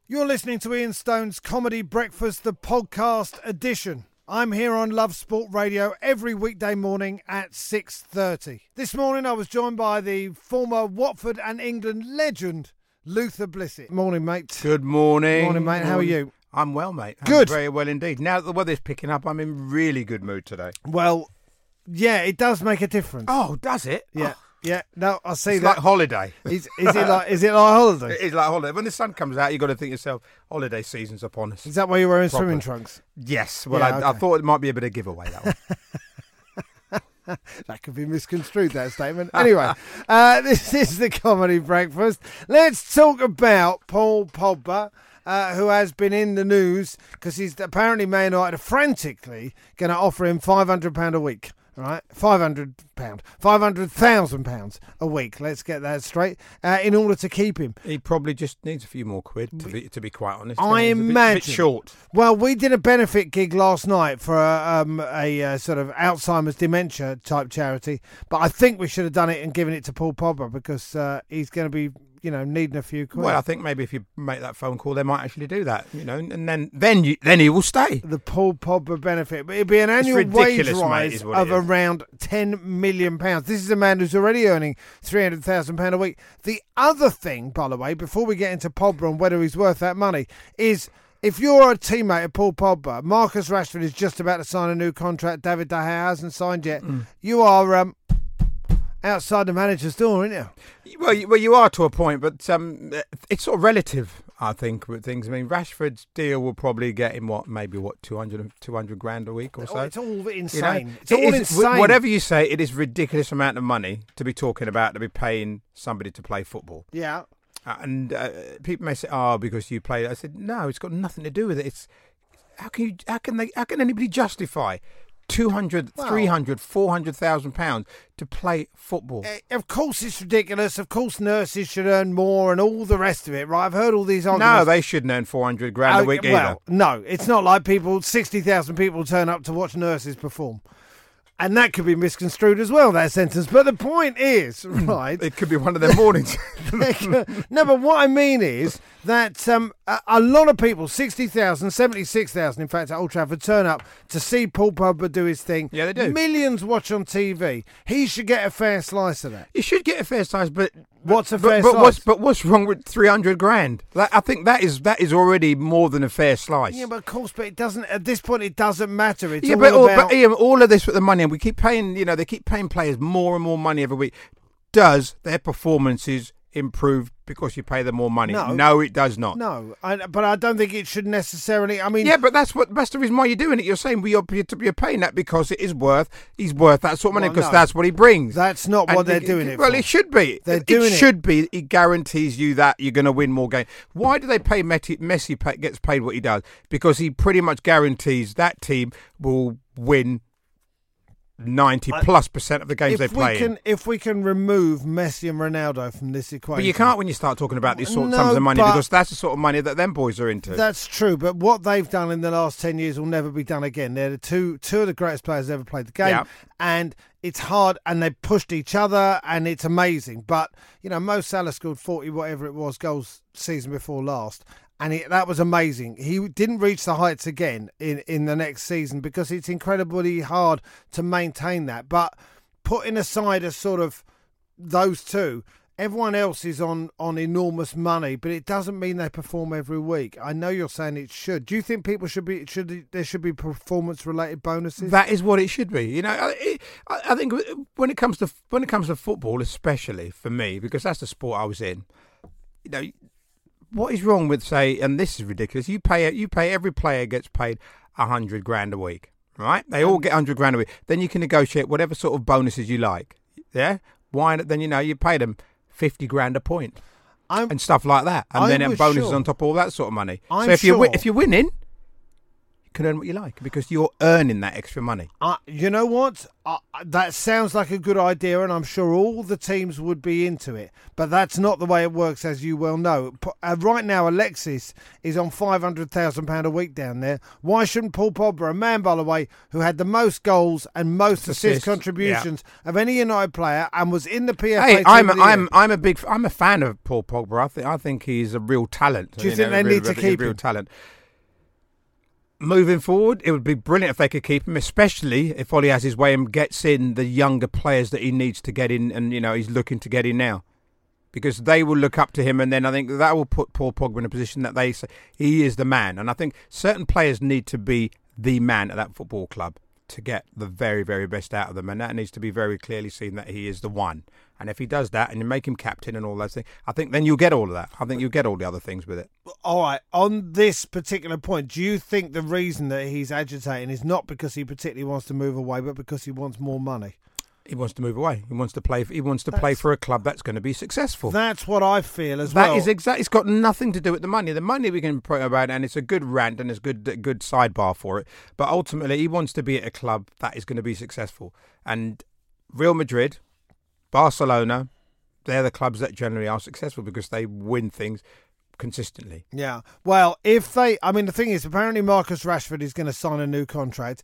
You're listening to Ian Stone's Comedy Breakfast, the podcast edition. I'm here on Love Sport Radio every weekday morning at 6:30. This morning I was joined by the former Watford and England legend, Luther Blissett. Morning, mate. Good morning. Morning, mate. How are you? I'm well, mate. Good. Very well indeed. Now that the weather's picking up, I'm in really good mood today. Well, yeah, it does make a difference. Oh, does it? Yeah. Oh. Yeah, no, I see It's that. like holiday. Is it like holiday? It is like holiday. When the sun comes out, you've got to think yourself, holiday season's upon us. Is that why you're wearing Proper. swimming trunks? Yes. Well, Yeah, I okay. thought it might be a bit of giveaway, that one. That could be misconstrued, that statement. Anyway, this is the Comedy Breakfast. Let's talk about Paul Pogba, who has been in the news because he's apparently Man United are frantically going to offer him £500 a week. Right, £500,000 a week. Let's get that straight. In order to keep him, He probably just needs a few more quid, to be quite honest. I He's imagine. a bit short. Well, we did a benefit gig last night for a sort of Alzheimer's dementia type charity, but I think we should have done it and given it to Paul Pogba because he's going to be, needing a few quid. Well, I think maybe if you make that phone call, they might actually do that, and then he will stay. The Paul Pogba benefit, but it'd be an annual wage ridiculous, mate, rise is what it of is. around £10 million. This is a man who's already earning £300,000 a week. The other thing, by the way, before we get into Pogba and whether he's worth that money, is if you're a teammate of Paul Pogba, Marcus Rashford is just about to sign a new contract. David De Gea hasn't signed yet. You are outside the manager's door, aren't you? Well, you are to a point, but it's sort of relative, I think, with things. I mean, Rashford's deal will probably get him, 200 grand a week or so. Oh, it's all insane. It It's all is- insane. Whatever you say, it is ridiculous amount of money to be talking about, to be paying somebody to play football. Yeah. And people may say, because you play. I said, no, it's got nothing to do with it. It's how can anybody justify 200, Well, 300, 400,000 pounds to play football? Of course it's ridiculous. Of course nurses should earn more and all the rest of it, right? I've heard all these arguments. No, they shouldn't earn 400 grand a week either. Well, no, it's not like 60,000 people turn up to watch nurses perform. And that could be misconstrued as well, that sentence. But the point is, right... It could be one of their mornings. No, but what I mean is that a lot of people, 60,000, 76,000, in fact, at Old Trafford, turn up to see Paul Pogba do his thing. Yeah, they do. Millions watch on TV. He should get a fair slice of that. You should get a fair size, but What's a fair slice? What's wrong with 300 grand? I think that is already more than a fair slice. Yeah, but of course, but it doesn't. At this point, it doesn't matter. It's Yeah, all but about. Ian, all of this with the money, and we keep paying. They keep paying players more and more money every week. Does their performances improve because you pay them more money? No, it does not. No, but I don't think it should necessarily. I mean, Yeah, but that's the reason why you're doing it. You're saying you're paying that because he's worth that sort of money Well, because no. that's what he brings. that's not what they're doing it Well, for. it should be. They're doing it. Should be. It guarantees you that you're going to win more games. Why do they pay Messi? Gets paid what he does because he pretty much guarantees that team will win 90+% of the games they play in. If we can remove Messi and Ronaldo from this equation, But you can't when you start talking about these sort of No, sums of money but- because that's the sort of money that them boys are into. That's true, but what they've done in the last 10 years will never be done again. They're the two of the greatest players ever played the game, Yeah. and it's hard, and they pushed each other, and it's amazing. But, Mo Salah scored 40, whatever it was, goals season before last, and that was amazing. He didn't reach the heights again in the next season because it's incredibly hard to maintain that. But putting aside a sort of those two, everyone else is on enormous money, but it doesn't mean they perform every week. I know you're saying it should. Do you think people there should be performance related bonuses? That is what it should be. I think when it comes to football, especially for me, because that's the sport I was in. What is wrong with, say, and this is ridiculous? You pay every player gets paid 100 grand a week, right? They all get 100 grand a week. Then you can negotiate whatever sort of bonuses you like. Yeah, why not? Then you pay them 50 grand a point and stuff like that, and then bonuses on top of all that sort of money. So if you're winning, can earn what you like because you're earning that extra money. You know what? That sounds like a good idea, and I'm sure all the teams would be into it. But that's not the way it works, as you well know. Right now, Alexis is on £500,000 a week down there. Why shouldn't Paul Pogba, a man, by the way, who had the most goals and most assist contributions of any United player and was in the PFA Hey, team I'm a fan of Paul Pogba. I think he's a real talent. Do you think they need to keep him? Talent. Moving forward, it would be brilliant if they could keep him, especially if Ollie has his way and gets in the younger players that he needs to get in, and he's looking to get in now, because they will look up to him, and then I think that will put Paul Pogba in a position that they say he is the man. And I think certain players need to be the man at that football club to get the very, very best out of them, and that needs to be very clearly seen that he is the one. And if he does that and you make him captain and all those things, I think then you'll get all of that. I think you'll get all the other things with it. All right. On this particular point, do you think the reason that he's agitating is not because he particularly wants to move away, but because he wants more money? He wants to move away. He wants to play. He wants to play for a club that's going to be successful. That's what I feel as well. That is exactly. It's got nothing to do with the money. The money we can put about, and it's a good rant and it's good sidebar for it. But ultimately, he wants to be at a club that is going to be successful. And Real Madrid, Barcelona, they're the clubs that generally are successful because they win things consistently. Yeah. Well, the thing is, apparently Marcus Rashford is going to sign a new contract.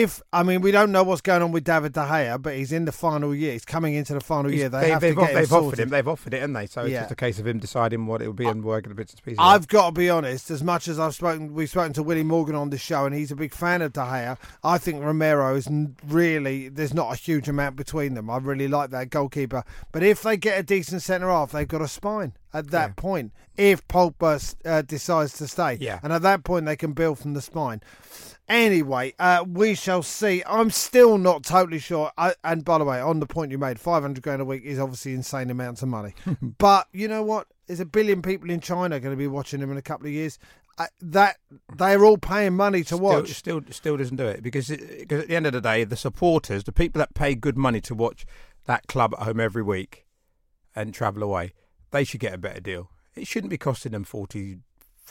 We don't know what's going on with David De Gea, but he's in the final year. He's coming into the final year. They've offered him. They've offered it, haven't they? So it's just a case of him deciding what it will be and working a bit to pieces. I've got to be honest. As much as we've spoken to Willie Morgan on this show, and he's a big fan of De Gea. I think Romero is really. There's not a huge amount between them. I really like that goalkeeper. But if they get a decent centre half, they've got a spine at that point. If Pogba decides to stay, and at that point they can build from the spine. Anyway, we shall see. I'm still not totally sure. And by the way, on the point you made, $500,000 a week is obviously insane amounts of money. But you know what? There's 1 billion people in China going to be watching him in a couple of years. That they're all paying money to watch. Still doesn't do it because at the end of the day, the supporters, the people that pay good money to watch that club at home every week and travel away, they should get a better deal. It shouldn't be costing them 40,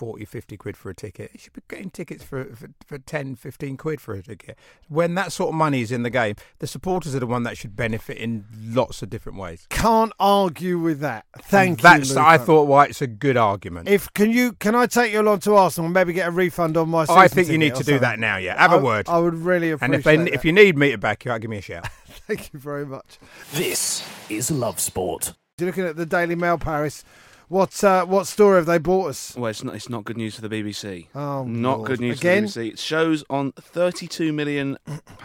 50 quid for a ticket. You should be getting tickets for 10, 15 quid for a ticket. When that sort of money is in the game, the supporters are the one that should benefit in lots of different ways. Can't argue with that. Thank you, Luke. I thought why it's a good argument. Can I take you along to Arsenal and maybe get a refund on my season I think you need to do that now, Have a word. I would really appreciate it. And if you need me to back you out, give me a shout. Thank you very much. This is Love Sport. You're looking at the Daily Mail, Paris. What story have they bought us? Well, it's not good news for the BBC. Oh, not Lord. good news Again? for the BBC. It shows on £32 million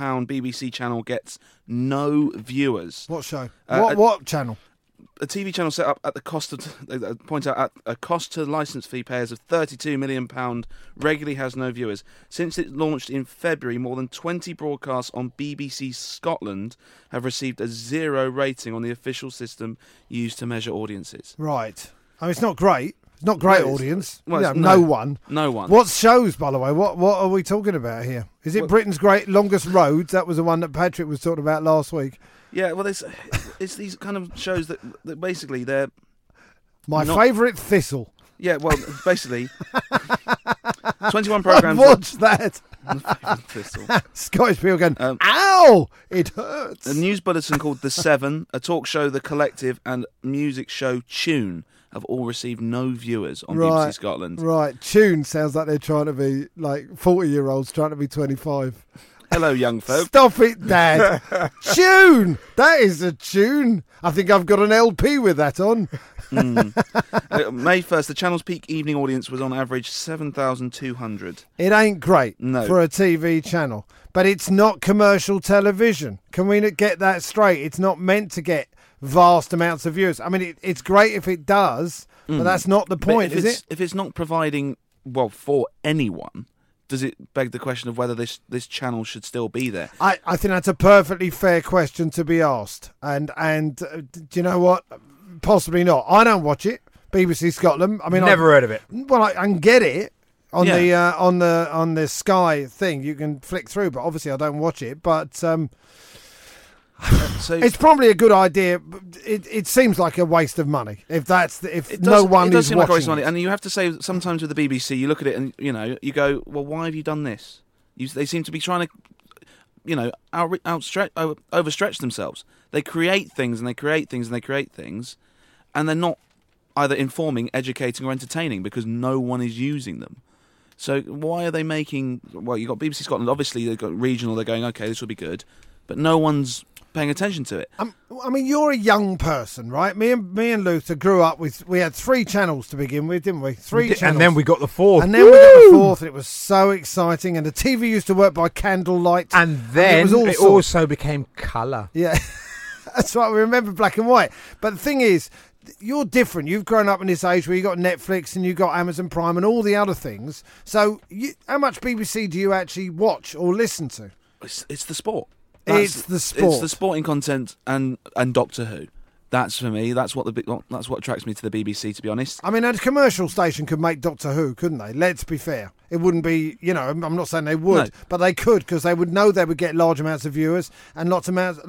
BBC channel gets no viewers. What show? What channel? A TV channel set up at the cost of, they point out, at a cost to licence fee payers of £32 million regularly has no viewers. Since it launched in February, more than 20 broadcasts on BBC Scotland have received a 0 rating on the official system used to measure audiences. Right. It's not great. It's not great audience. Well, no one. No one. What shows, by the way? What are we talking about here? Is it Britain's longest roads? That was the one that Patrick was talking about last week. Yeah, well, it's these kind of shows that basically they're... My favourite Thistle. Yeah, well, basically, 21 programmes... Watch that. Thistle. Scottish people going, ow, it hurts. A news bulletin called The Seven, a talk show The Collective, and music show Tune have all received no viewers on BBC Scotland. Right, Tune sounds like they're trying to be like 40-year-olds trying to be 25. Hello, young folk. Stop it, Dad. Tune! That is a tune. I think I've got an LP with that on. May 1st, the channel's peak evening audience was on average 7,200. It ain't great for a TV channel, but it's not commercial television. Can we get that straight? It's not meant to get vast amounts of viewers. I mean, it's great if it does, but that's not the point, is it? If it's not providing, for anyone... Does it beg the question of whether this channel should still be there? I think that's a perfectly fair question to be asked. And do you know what? Possibly not. I don't watch it. BBC Scotland. I mean, never heard of it. Well, I can get it on the Sky thing. You can flick through, but obviously I don't watch it. But so it's probably a good idea. It seems like a waste of money if no one is watching. Like money. And you have to say sometimes with the BBC, you look at it and you go, well, why have you done this? They seem to be trying to, overstretch themselves. They create things and they create things and they create things, and they're not either informing, educating, or entertaining because no one is using them. So why are they making... Well, you've got BBC Scotland, obviously they've got regional, they're going, OK, this will be good, but no one's paying attention to it. I mean, you're a young person, right? Me and Luther grew up with... We had 3 channels to begin with, didn't we? 3 channels. And then we got the 4th. And then we got the 4th, and it was so exciting. And the TV used to work by candlelight. And then it also became colour. Yeah, that's right. We remember black and white. But the thing is, you're different. You've grown up in this age where you got Netflix and you got Amazon Prime and all the other things. So how much BBC do you actually watch or listen to? It's the sport. It's the sport. It's the sporting content and Doctor Who. That's for me. That's what attracts me to the BBC. To be honest, I mean, a commercial station could make Doctor Who, couldn't they? Let's be fair. It wouldn't be, I'm not saying they would, but they could because they would know they would get large amounts of viewers and large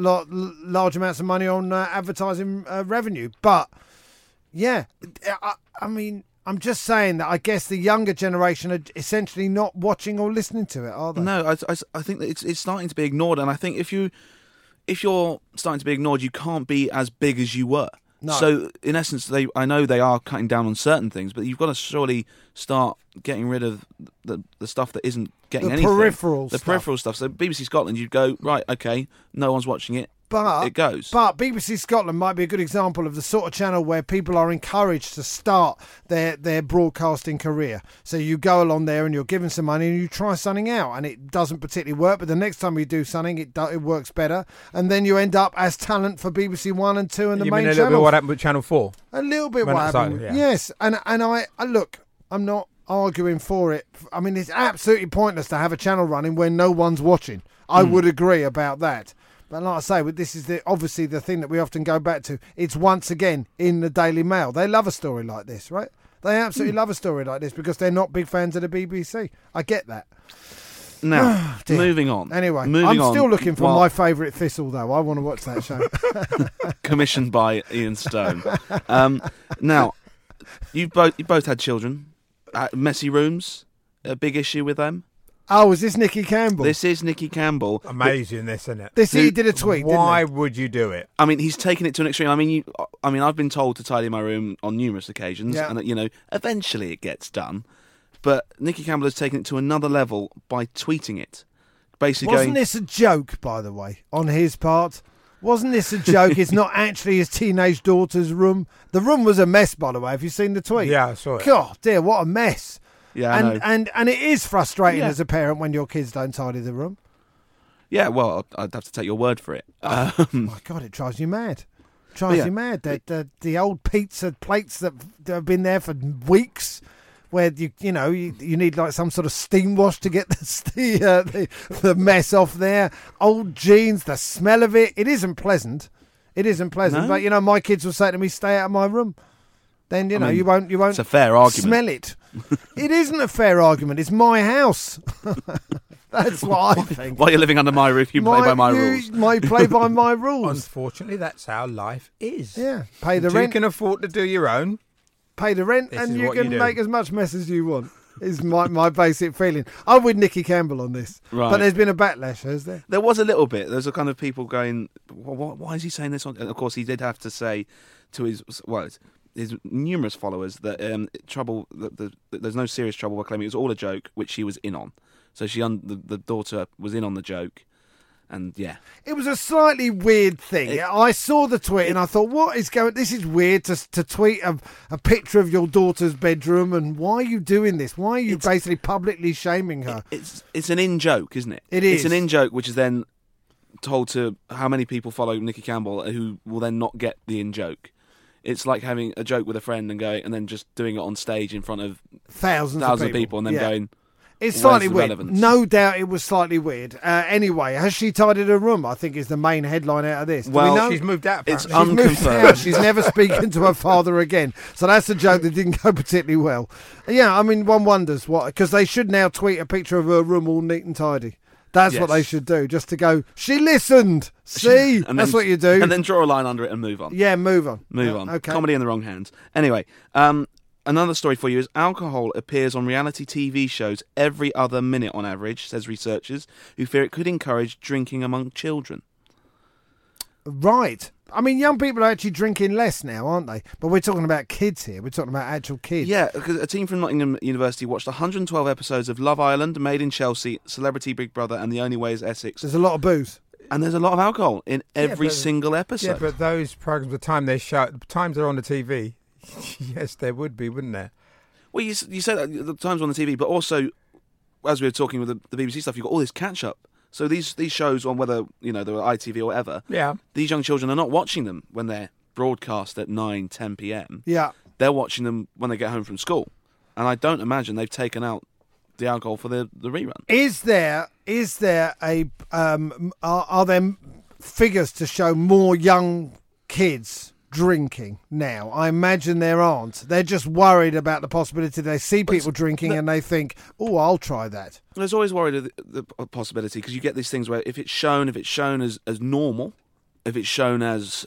amounts of money on advertising revenue. But yeah, I mean, I'm just saying that I guess the younger generation are essentially not watching or listening to it, are they? No, I think that it's starting to be ignored, and I think if you're starting to be ignored, you can't be as big as you were. No. So, in essence, I know they are cutting down on certain things, but you've got to surely start getting rid of the stuff that isn't getting anything. The peripheral stuff. So, BBC Scotland, you'd go, right, okay, no one's watching it. But it goes. But BBC Scotland might be a good example of the sort of channel where people are encouraged to start their broadcasting career. So you go along there and you're given some money and you try something out, and it doesn't particularly work. But the next time you do something, it works better, and then you end up as talent for BBC 1 and 2 and the main channels. A little bit what happened with Channel 4? A little bit what happened. Yeah. Yes, and I look, I'm not arguing for it. I mean, it's absolutely pointless to have a channel running when no one's watching. I would agree about that. But like I say, this is obviously the thing that we often go back to. It's once again in the Daily Mail. They love a story like this, right? They absolutely love a story like this because they're not big fans of the BBC. I get that. Now, moving on. Anyway, I'm still looking for my favourite Thistle, though. I want to watch that show. Commissioned by Ian Stone. Now, you both had children. Messy rooms, a big issue with them? Oh, is this Nicky Campbell? This is Nicky Campbell. Amazing, this, isn't it? He did a tweet. Why would you do it? I mean, he's taken it to an extreme. I mean, I've been told to tidy my room on numerous occasions, and that, eventually it gets done. But Nicky Campbell has taken it to another level by tweeting it. Basically, wasn't this a joke, by the way, on his part? Wasn't this a joke? It's not actually his teenage daughter's room. The room was a mess, by the way. Have you seen the tweet? Yeah, I saw it. God, dear, what a mess. Yeah, I know. And it is frustrating as a parent when your kids don't tidy the room. Yeah, well, I'd have to take your word for it. Oh my God, it drives you mad. You mad. The old pizza plates that have been there for weeks, where you need like some sort of steam wash to get the mess off there. Old jeans, the smell of it. It isn't pleasant. No? But my kids will say to me, "Stay out of my room." Then you won't. It's a fair argument. Smell it. It isn't a fair argument. It's my house. That's what I think. While you're living under my roof, you play by my rules. You play by my rules. Unfortunately, that's how life is. Yeah, pay the rent. You can afford to do your own. Pay the rent, and you can make as much mess as you want. Is my basic feeling. I'm with Nicky Campbell on this, right. But there's been a backlash, has there? There was a little bit. There's a kind of people going, "Why is he saying this?" And of course, he did have to say to his numerous followers that there's no serious trouble by claiming it was all a joke, which she was in on. So the daughter was in on the joke, and yeah, it was a slightly weird thing. I saw the tweet and I thought, what is going? This is weird to tweet a picture of your daughter's bedroom, and why are you doing this? Why are you basically publicly shaming her? It's an in joke, isn't it? It is. It's an in joke, which is then told to how many people follow Nicky Campbell who will then not get the in joke. It's like having a joke with a friend and then just doing it on stage in front of thousands of people and then going. It's slightly weird. Relevance? No doubt it was slightly weird. Anyway, has she tidied her room? I think is the main headline out of this. Well, we know? She's moved out. It's unconfirmed. She's never speaking to her father again. So that's a joke that didn't go particularly well. Yeah, I mean, one wonders what, because they should now tweet a picture of her room all neat and tidy. That's what they should do, just to go, she listened. See? That's what you do. And then draw a line under it and move on. Yeah, move on. Move on. Okay. Comedy in the wrong hands. Anyway, Another story for you is alcohol appears on reality TV shows every other minute on average, says researchers, who fear it could encourage drinking among children. Right. I mean, young people are actually drinking less now, aren't they? But we're talking about kids here. We're talking about actual kids. Yeah, because a team from Nottingham University watched 112 episodes of Love Island, Made in Chelsea, Celebrity Big Brother, and The Only Way is Essex. There's a lot of booze. And there's a lot of alcohol in every single episode. Yeah, but those programs, the times they're on the TV, yes, there would be, wouldn't there? Well, you said that the times on the TV, but also, as we were talking with the BBC stuff, you've got all this catch-up. So these shows on whether, they're ITV or whatever, Yeah. these young children are not watching them when they're broadcast at 9, 10 p.m. Yeah. They're watching them when they get home from school. And I don't imagine they've taken out the alcohol for the rerun. Is there a are there figures to show more young kids drinking now? I imagine there aren't. They're just worried about the possibility they see people drinking and they think, "Oh, I'll try that." There's always worried of the possibility, because you get these things where if it's shown as normal, if it's shown as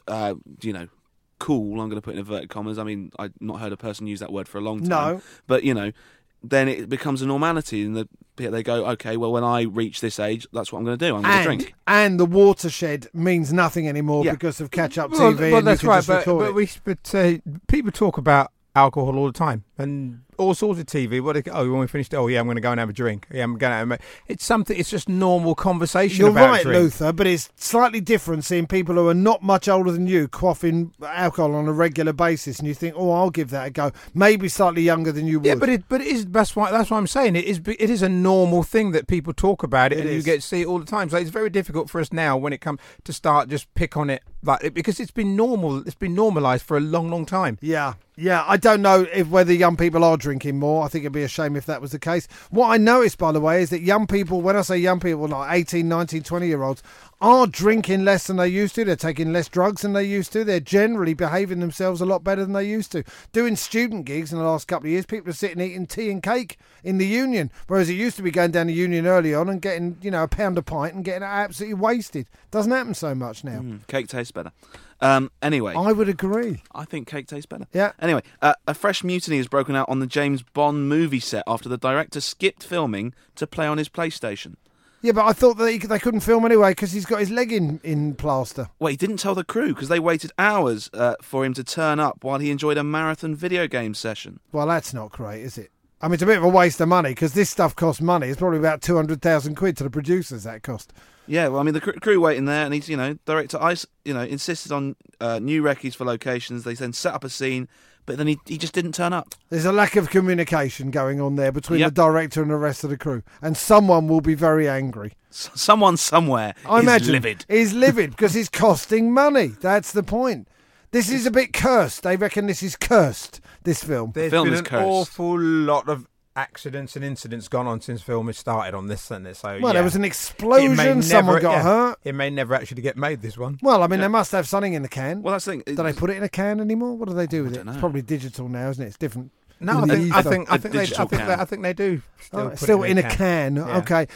cool, I'm going to put in inverted commas. I mean, I've not heard a person use that word for a long time. No. But then it becomes a normality, and they go, okay, well, when I reach this age, that's what I'm going to do. I'm going to drink. And the watershed means nothing anymore because of catch-up TV. Well, and that's you can right. just record it. But people talk about alcohol all the time, and all sorts of TV. When we finished, I'm going to go and have a drink. Yeah, I'm going to. It's something. It's just normal conversation. You're about right, drink. Luther, but it's slightly different seeing people who are not much older than you quaffing alcohol on a regular basis, and you think, "Oh, I'll give that a go." Maybe slightly younger than you would. Yeah, but it is. That's what I'm saying. It is a normal thing that people talk about it, and you get to see it all the time. So it's very difficult for us now when it comes to start just pick on it because it's been normal. It's been normalised for a long, long time. Yeah, I don't know whether young people are drinking more. I think it'd be a shame if that was the case. What I noticed, by the way, is that young people, when I say young people, like 18, 19, 20-year-olds, are drinking less than they used to. They're taking less drugs than they used to. They're generally behaving themselves a lot better than they used to. Doing student gigs in the last couple of years, people are sitting eating tea and cake in the Union, whereas it used to be going down the Union early on and getting, a pound a pint and getting absolutely wasted. Doesn't happen so much now. Cake tastes better. Anyway, I would agree. I think cake tastes better. Yeah. Anyway, a fresh mutiny has broken out on the James Bond movie set after the director skipped filming to play on his PlayStation. Yeah, but I thought that they couldn't film anyway because he's got his leg in plaster. Well, he didn't tell the crew because they waited hours for him to turn up while he enjoyed a marathon video game session. Well, that's not great, is it? I mean, it's a bit of a waste of money because this stuff costs money. It's probably about 200,000 quid to the producers, that cost. Yeah, well, I mean, the crew waiting there, and he's, director Ice, insisted on new recce's for locations. They then set up a scene, but then he just didn't turn up. There's a lack of communication going on there between the director and the rest of the crew, and someone will be very angry. Someone somewhere is livid. He's livid because it's costing money. That's the point. This is a bit cursed. They reckon this is cursed, this film. There's film been is an cursed. awful lot of accidents and incidents gone on since film has started on this, and so Well, there was an explosion. Someone got hurt. It may never actually get made, this one. Well, I mean, they must have something in the can. Well, that's the thing. Do they put it in a can anymore? What do they do with it? don't know. It's probably digital now, isn't it? It's different. No, In the I ether. think they do. Oh, put still it in a can. Yeah. Okay.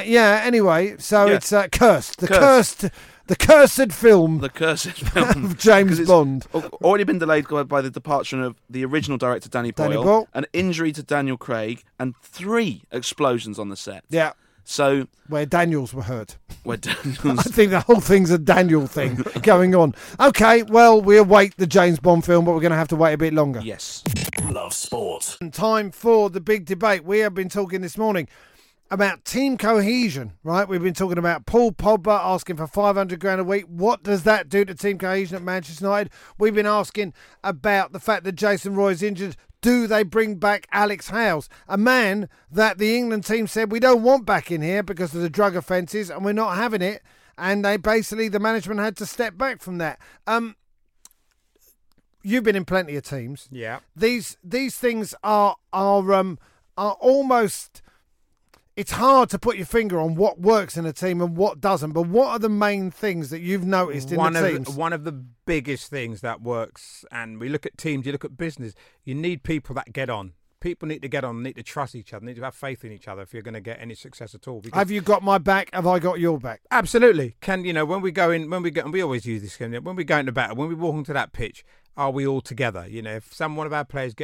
Anyway, so Yeah. it's cursed. The cursed film The cursed film of James Bond. already been delayed by the departure of the original director Danny Boyle, an injury to Daniel Craig, and 3 explosions on the set. Yeah. So Where Daniels were hurt. where I Daniel's think the whole thing's a Daniel thing going on. Okay, well, we await the James Bond film, but we're going to have to wait a bit longer. yes. Love sport. Time for the big debate. We have been talking this morning about team cohesion, right? We've been talking about Paul Pogba asking for 500 grand a week. What does that do to team cohesion at Manchester United? We've been asking about the fact that Jason Roy is injured. Do they bring back Alex Hales, a man that the England team said we don't want back in here because of the drug offences and we're not having it? And the management had to step back from that. You've been in plenty of teams. Yeah. These things are almost. It's hard to put your finger on what works in a team and what doesn't. But what are the main things that you've noticed in the teams? One of the biggest things that works, and we look at teams, you look at business, you need people that get on. People need to get on, need to trust each other, need to have faith in each other if you're going to get any success at all. Because have you got my back? Have I got your back? absolutely. When we go in, and we always use this, when we go into battle, when we walk into that pitch, are we all together? If one of our players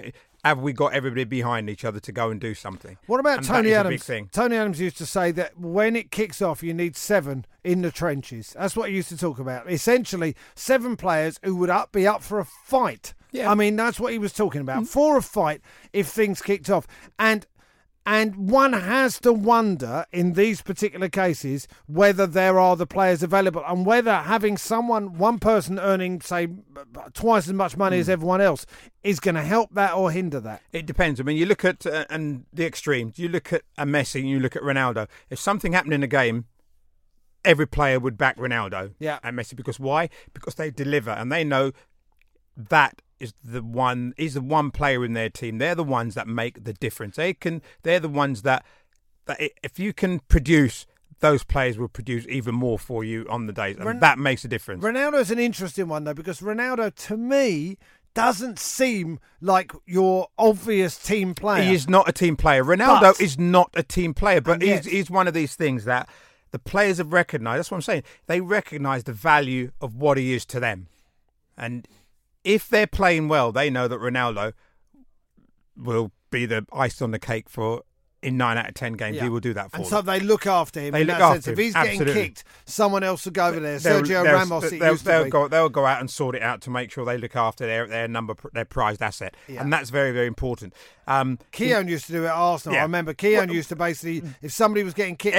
have we got everybody behind each other to go and do something? What about And Tony that is Adams? A big thing. Tony Adams used to say that when it kicks off, you need 7 in the trenches. That's what he used to talk about. Essentially, 7 players who would be up for a fight. Yeah. I mean, that's what he was talking about. For a fight if things kicked off. And one has to wonder in these particular cases whether there are the players available and whether having one person earning, say, twice as much money as everyone else is going to help that or hinder that. It depends. I mean, you look at and the extremes. You look at a Messi and you look at Ronaldo. If something happened in a game, every player would back Ronaldo and Messi. Because why? Because they deliver and they know that is the one player in their team. They're the ones that make the difference. They're the ones that if you can produce, those players will produce even more for you on the days, and that makes a difference. Ronaldo's an interesting one though, because Ronaldo to me doesn't seem like your obvious team player. He is not a team player. Ronaldo is not a team player, but he's one of these things that the players have recognised. That's what I'm saying. They recognise the value of what he is to them, and if they're playing well, they know that Ronaldo will be the ice on the cake in 9 out of 10 games. He will do that for them. And so they look after him. If he's getting kicked, someone else will go over there. Sergio Ramos, they'll go out and sort it out to make sure they look after their prized asset. Yeah. And that's very, very important. Keown used to do it at Arsenal. I remember Keown used to basically, if somebody was getting kicked,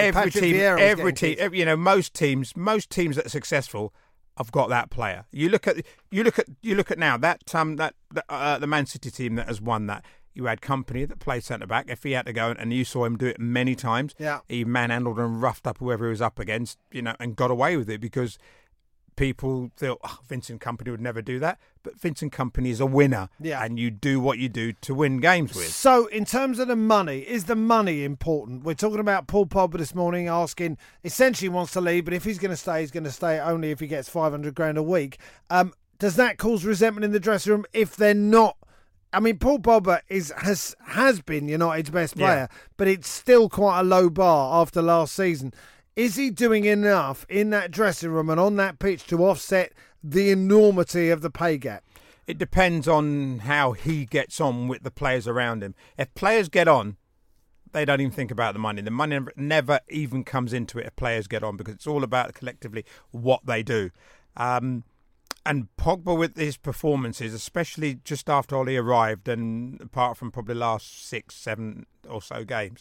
most teams that are successful I've got that player. You look at now that the Man City team that has won that. You had Company that played centre back. If he had to go, and you saw him do it many times, he manhandled and roughed up whoever he was up against, and got away with it because people thought Vincent Kompany would never do that. But Vincent Kompany is a winner, and you do what you do to win games with. So, in terms of the money, is the money important? We're talking about Paul Pogba this morning, asking, essentially wants to leave, but if he's going to stay only if he gets 500 grand a week. Does that cause resentment in the dressing room if they're not? I mean, Paul Pogba has been United's best player, but it's still quite a low bar after last season. Is he doing enough in that dressing room and on that pitch to offset the enormity of the pay gap? It depends on how he gets on with the players around him. If players get on, they don't even think about the money. The money never even comes into it if players get on, because it's all about collectively what they do. And Pogba, with his performances, especially just after Oli arrived, and apart from probably the last 6, 7 or so games,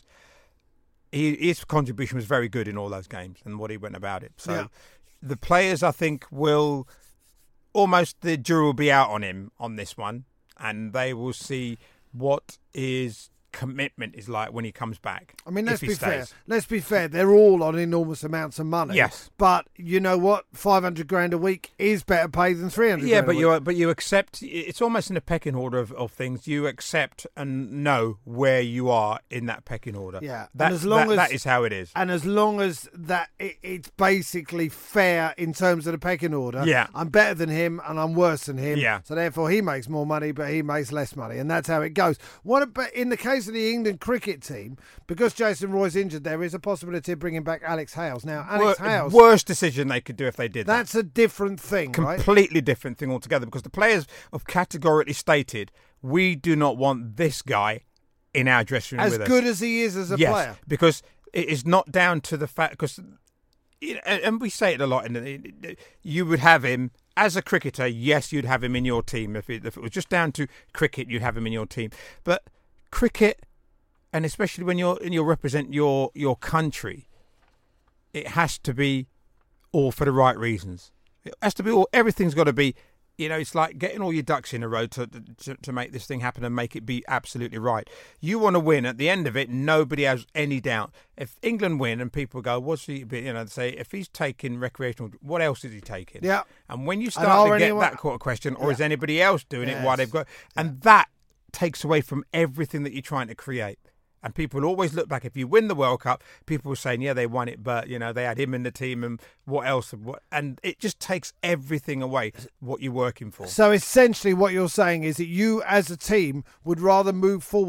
his contribution was very good in all those games and what he went about it. So the players, I think, will almost, the jury will be out on him on this one, and they will see what his commitment is like when he comes back. I mean, let's be fair. They're all on enormous amounts of money. Yes, but you know what? 500 grand a week is better paid than 300. Yeah, but you accept. It's almost in a pecking order of things. You accept and know where you are in that pecking order. Yeah, that is how it is. And as long as that it's basically fair in terms of the pecking order. Yeah, I'm better than him and I'm worse than him. Yeah, so therefore he makes more money, but he makes less money, and that's how it goes. What about in the case of the England cricket team, because Jason Roy's injured, there is a possibility of bringing back Alex Hales. Now, Hales, worst decision they could do if they did that. That's a different thing, completely different thing altogether, because the players have categorically stated, we do not want this guy in our dressing room with us. As good as he is as a player. Because it is not down to the fact, because, and we say it a lot, you would have him as a cricketer. Yes, you'd have him in your team. If it was just down to cricket, you'd have him in your team. But cricket, and especially when you represent your country, it has to be all for the right reasons. It has to be all. Everything's got to be. It's like getting all your ducks in a row to make this thing happen and make it be absolutely right. You want to win. At the end of it, nobody has any doubt. If England win and people go, what's he? Say, if he's taking recreational, what else is he taking? Yeah. And when you start to get that sort of question, or is anybody else doing it while they've got, and that takes away from everything that you're trying to create. And people will always look back. If you win the World Cup, people were saying, they won it, but, they had him in the team and what else? And it just takes everything away, what you're working for. So essentially what you're saying is that you as a team would rather move forward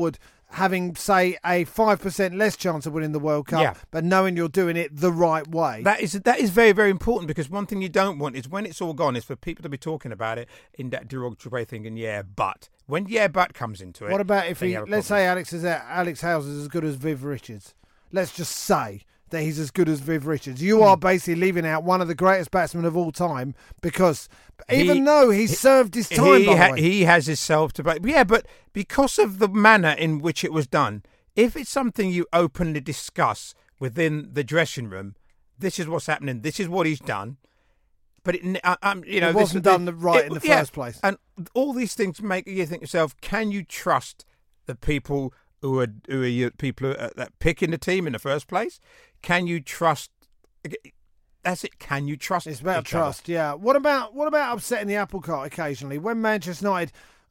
having, say, a 5% less chance of winning the World Cup, but knowing you're doing it the right way. That is very, very important, because one thing you don't want is when it's all gone is for people to be talking about it in that derogatory way, thinking, but. When but comes into it. What about if let's say Alex Hales is as good as Viv Richards. Let's just say that he's as good as Viv Richards. You are basically leaving out one of the greatest batsmen of all time, because even though he's served his time, he has himself to blame. Yeah, but because of the manner in which it was done, if it's something you openly discuss within the dressing room, this is what's happening, this is what he's done. But it wasn't done right in the first place. And all these things make you think to yourself, can you trust the people who are people that picking the team in the first place? Can you trust? That's it. Can you trust? It's about trust. Yeah. What about upsetting the apple cart occasionally? When Manchester United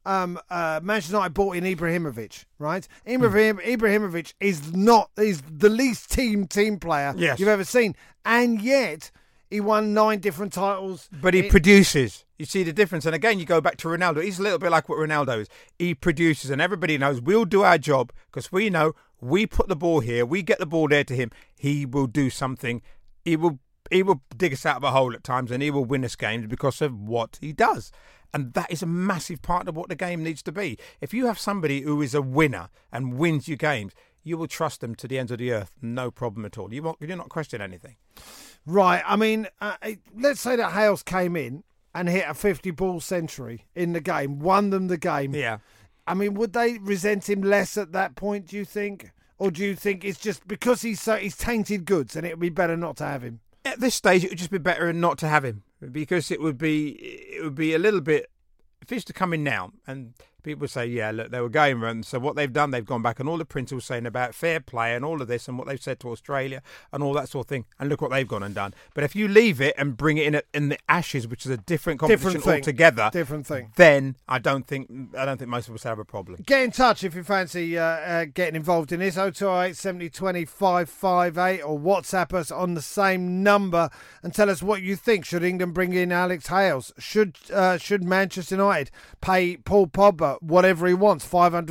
bought in Ibrahimovic, right? Ibrahimovic is the least team player you've ever seen, and yet he won 9 different titles. But he produces. You see the difference. And again, you go back to Ronaldo. He's a little bit like what Ronaldo is. He produces, and everybody knows we'll do our job because we know we put the ball here, we get the ball there to him. He will do something. He will dig us out of a hole at times, and he will win us games because of what he does. And that is a massive part of what the game needs to be. If you have somebody who is a winner and wins you games, you will trust them to the ends of the earth. No problem at all. You're not question anything. Right. I mean, let's say that Hales came in and hit a 50-ball century in the game, won them the game. Yeah. I mean, would they resent him less at that point, do you think? Or do you think it's just because he's tainted goods and it would be better not to have him? At this stage, it would just be better not to have him, because it would be a little bit. If he's to come in now and people would say, yeah, look, they were going wrong. So what they've done, they've gone back, and all the principals saying about fair play and all of this and what they've said to Australia and all that sort of thing. And look what they've gone and done. But if you leave it and bring it in the Ashes, which is a different competition altogether, then I don't think most of us have a problem. Get in touch if you fancy getting involved in this. 0208 70 20 558, or WhatsApp us on the same number and tell us what you think. Should England bring in Alex Hales? Should Manchester United pay Paul Pogba whatever he wants,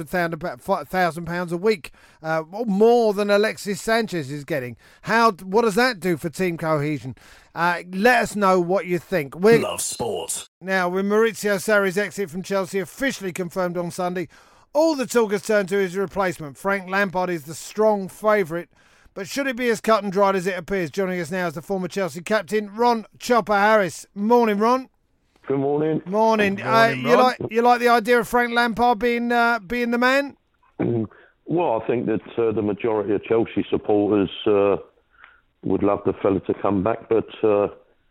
£500,000 a week, more than Alexis Sanchez is getting? What does that do for team cohesion? Let us know what you think. Love sport. Now, with Maurizio Sarri's exit from Chelsea officially confirmed on Sunday, all the talk has turned to his replacement. Frank Lampard is the strong favourite, but should it be as cut and dried as it appears? Joining us now is the former Chelsea captain, Ron Chopper Harris. Morning, Ron. Good morning. Morning. You like the idea of Frank Lampard being the man? Well, I think that the majority of Chelsea supporters would love the fella to come back, but there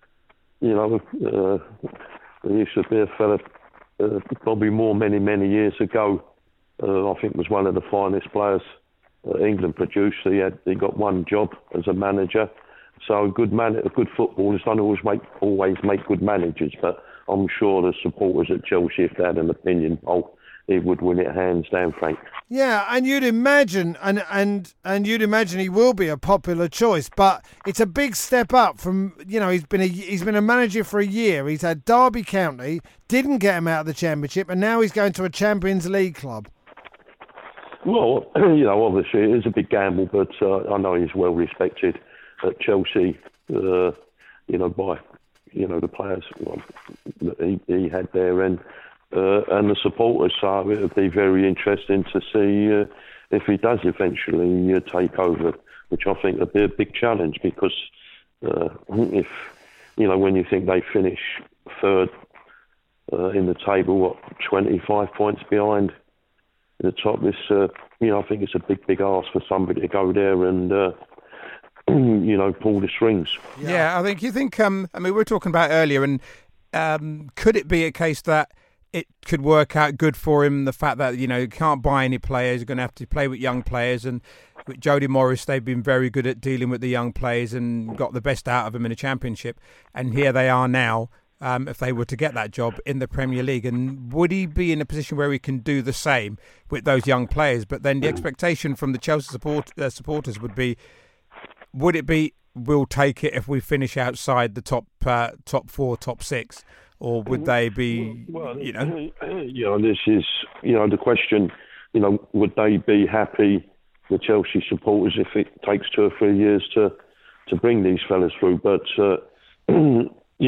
used to be a fella probably many years ago. I think was one of the finest players England produced. He got one job as a manager. So a good footballers don't always make good managers, but I'm sure the supporters at Chelsea, if they had an opinion, he would win it hands down, Frank. Yeah, and you'd imagine, and you'd imagine he will be a popular choice, but it's a big step up from, he's been a manager for a year. He's had Derby County, didn't get him out of the Championship, and now he's going to a Champions League club. Well, obviously it is a big gamble, but I know he's well respected at Chelsea, by the players that he had there and the supporters. So it would be very interesting to see if he does eventually take over, which I think would be a big challenge, because if when you think they finish third in the table, 25 points behind the top, this I think it's a big ask for somebody to go there and pull the strings. Yeah, you think we were talking about earlier, and could it be a case that it could work out good for him, the fact that he can't buy any players, you're going to have to play with young players, and with Jody Morris they've been very good at dealing with the young players and got the best out of them in the Championship, and here they are now, if they were to get that job in the Premier League. And would he be in a position where he can do the same with those young players? But then the expectation from the Chelsea supporters would be, would it be, we'll take it if we finish outside the top 4, top 6, or would they be, Well, this is, the question would they be happy, the Chelsea supporters, if it takes 2 or 3 years to bring these fellas through? But I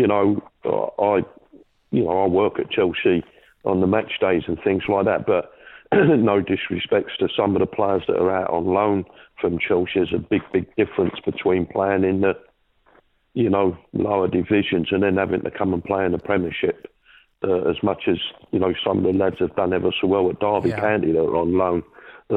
work at Chelsea on the match days and things like that. But no disrespects to some of the players that are out on loan from Chelsea. There's a big difference between playing in the lower divisions and then having to come and play in the Premiership. As much as some of the lads have done ever so well at Derby County that are on loan.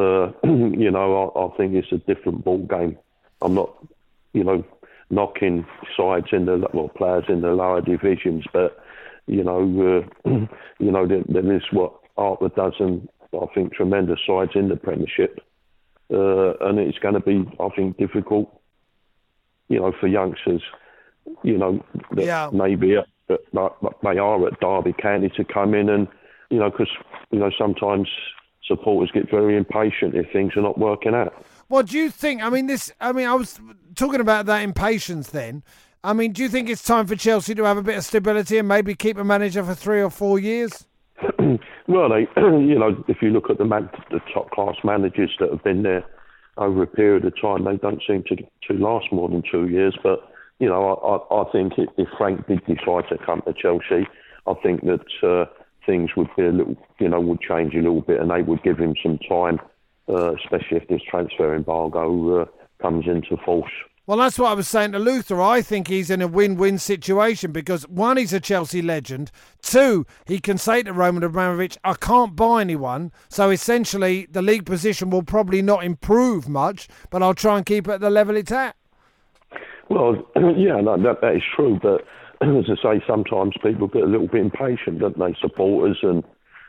I think it's a different ball game. I'm not, knocking sides players in the lower divisions, but there is what half a dozen, I think, tremendous sides in the Premiership, and it's going to be, I think, difficult, for youngsters, that maybe they are at Derby County to come in and, because sometimes supporters get very impatient if things are not working out. What do you think? I was talking about that impatience then. Do you think it's time for Chelsea to have a bit of stability and maybe keep a manager for 3 or 4 years? Well, if you look at the top class managers that have been there over a period of time, they don't seem to last more than 2 years. But I think if Frank did decide to come to Chelsea, I think that things would be a little, would change a little bit, and they would give him some time, especially if this transfer embargo comes into force. Well, that's what I was saying to Luther. I think he's in a win-win situation because, 1, he's a Chelsea legend. 2, he can say to Roman Abramovich, I can't buy anyone. So essentially, the league position will probably not improve much, but I'll try and keep it at the level it's at. Well, that is true. But as I say, sometimes people get a little bit impatient, don't they, supporters, and,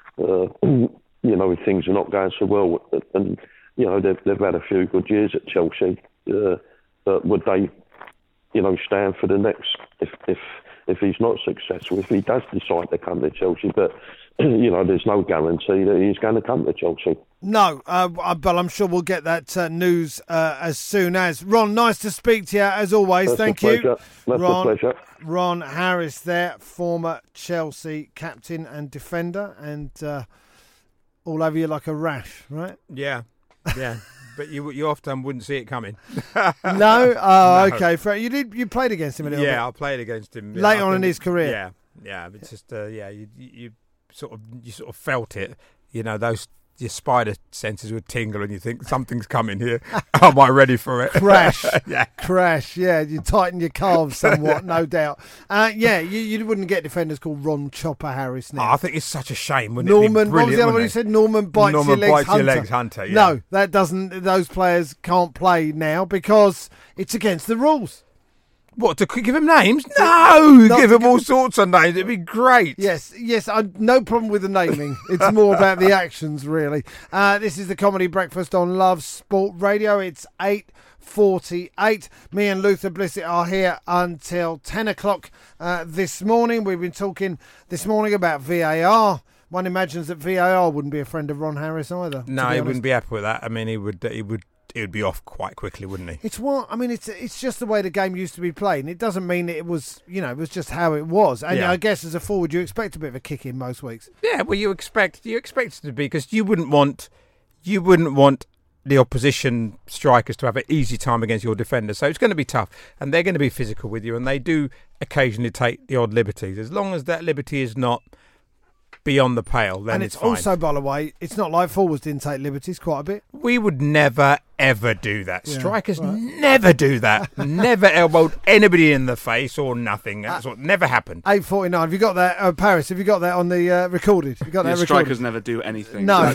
if things are not going so well. And, they've had a few good years at Chelsea. But would they, stand for the next, if he's not successful, if he does decide to come to Chelsea? But, there's no guarantee that he's going to come to Chelsea. No, but I'm sure we'll get that news as soon as. Ron, nice to speak to you as always. Thank you. That's a pleasure. Ron Harris there, former Chelsea captain and defender, and all over you like a rash, right? Yeah. But you often wouldn't see it coming. No? Oh, no. Okay. You played against him a little bit? Yeah, I played against him. Late on in his career? Yeah. It's just, you sort of felt it. Your spider senses would tingle and you think, something's coming here. Am I ready for it? Crash. Crash. Yeah, you tighten your calves somewhat, no doubt. You wouldn't get defenders called Ron Chopper Harris now. I think it's such a shame, wouldn't Norman, it? What was the other one you said? Norman Bites Your Legs Hunter. Yeah. No, that doesn't. Those players can't play now because it's against the rules. What, to give him names? No! Give him all sorts of names. It'd be great. Yes, no problem with the naming. It's more about the actions, really. This is the Comedy Breakfast on Love Sport Radio. It's 8:48. Me and Luther Blissett are here until 10 o'clock this morning. We've been talking this morning about VAR. One imagines that VAR wouldn't be a friend of Ron Harris either. No, he wouldn't be happy with that. I mean, he would be off quite quickly, wouldn't he? It's just the way the game used to be played. And it doesn't mean that it was, it was just how it was. And I guess as a forward, you expect a bit of a kick in most weeks. Yeah, well, you expect it to be, because you wouldn't want the opposition strikers to have an easy time against your defenders. So it's going to be tough, and they're going to be physical with you, and they do occasionally take the odd liberties. As long as that liberty is not beyond the pale, then it's fine. And it's also, by the way, it's not like forwards didn't take liberties quite a bit. We would never, ever do that. Yeah, Strikers never do that. Never elbowed anybody in the face or nothing. That's what never happened. 8:49. Have you got that, Paris? Have you got that on the recorded? Have you got that recorded? Strikers never do anything. No.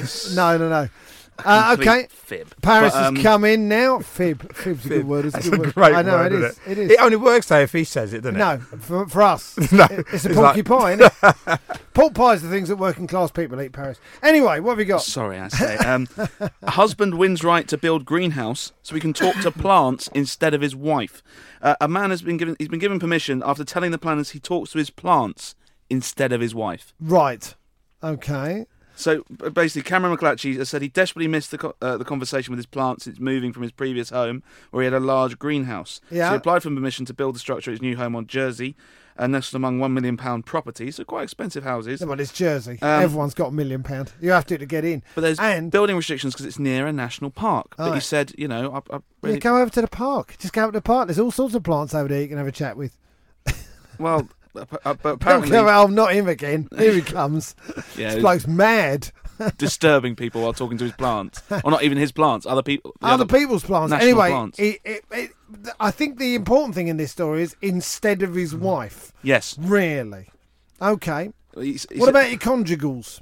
Okay. Fib. Paris has come in now. Fib's a good word. It's a good word. Great I know word, it is. It only works though if he says it, doesn't it? No, for us. No, it's a porky pie, isn't it? Pork pie's the things that working class people eat, Paris. Anyway, what have we got? Sorry, I say. A husband wins right to build greenhouse so he can talk to plants instead of his wife. A man has been given permission after telling the planners he talks to his plants instead of his wife. Right. Okay. So basically, Cameron McClatchy has said he desperately missed the conversation with his plant since moving from his previous home, where he had a large greenhouse. Yeah. So he applied for permission to build the structure at his new home on Jersey, and nestled among £1 million properties, so quite expensive houses. Yeah, well, it's Jersey. Everyone's got £1 million. You have to get in. But there's and building restrictions because it's near a national park. But he said, I really... Yeah, go over to the park. Just go over to the park. There's all sorts of plants over there you can have a chat with. Well, but apparently... Oh, not him again. Here he comes. Yeah, this bloke's mad. Disturbing people while talking to his plants. Or not even his plants, other people. Other people's plants. National Anyway, plants. I think the important thing in this story is instead of his wife. Yes. Really? Okay. He's What about your conjugals?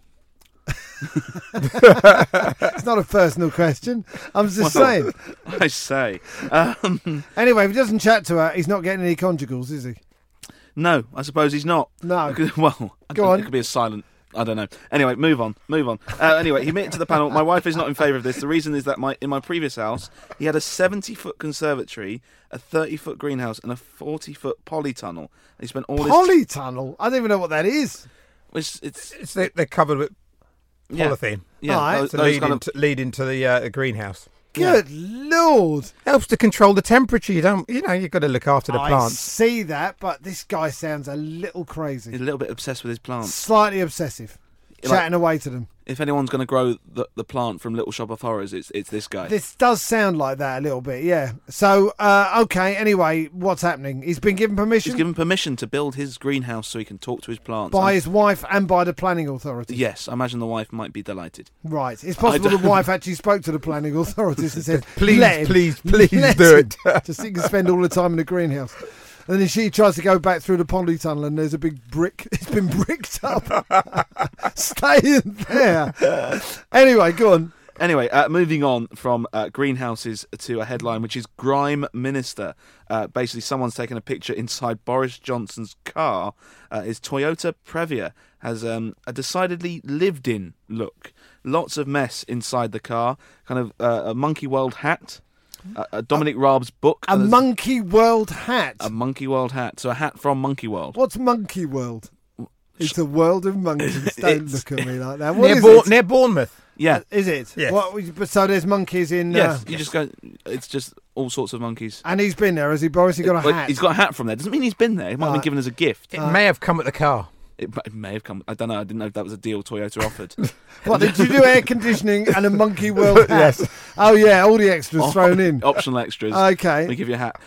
It's not a personal question. I'm just saying. I say. Anyway, if he doesn't chat to her, he's not getting any conjugals, is he? No, I suppose he's not. No. Well, Go on. It could be a silent... I don't know. Anyway, move on. Anyway, he admitted to the panel, my wife is not in favour of this. The reason is that in my previous house, he had a 70-foot conservatory, a 30-foot greenhouse, and a 40-foot polytunnel. He spent all Polytunnel? I don't even know what that is. They're covered with polythene. Yeah, Right. To lead into the greenhouse. Good Lord. Helps to control the temperature. You've got to look after the I plants. see that, but this guy sounds a little crazy. He's a little bit obsessed with his plants. Slightly obsessive. Chatting away to them. If anyone's going to grow the plant from Little Shop of Horrors, it's this guy. This does sound like that a little bit, yeah. So, okay, anyway, what's happening? He's been given permission? He's given permission to build his greenhouse so he can talk to his plants. By his wife and by the planning authority? Yes, I imagine the wife might be delighted. Right. It's possible the wife actually spoke to the planning authorities and said, Please let him do it. Just so he can spend all the time in the greenhouse. And then she tries to go back through the polytunnel and there's a big brick. It's been bricked up. Stay in there. Anyway, go on. Anyway, moving on from greenhouses to a headline, which is Grime Minister. Basically, someone's taken a picture inside Boris Johnson's car. His Toyota Previa has a decidedly lived-in look. Lots of mess inside the car. Kind of a Monkey World hat. A Dominic Raab's book. A Monkey World hat. A Monkey World hat. So a hat from Monkey World. What's Monkey World? It's a world of monkeys. Don't look at me like that. What is it? Near Bournemouth. Yeah. Is it? Yes. So there's monkeys in... Yes, you just go... It's just all sorts of monkeys. And he's been there, has he, Boris? He got a hat? He's got a hat from there. Doesn't mean he's been there. It might have been given as a gift. It may have come at the car. It may have come... I don't know. I didn't know if that was a deal Toyota offered. What, did you do air conditioning and a Monkey World hat? Yes. Oh, yeah, all the extras thrown in. Optional extras. Okay. They give you a hat.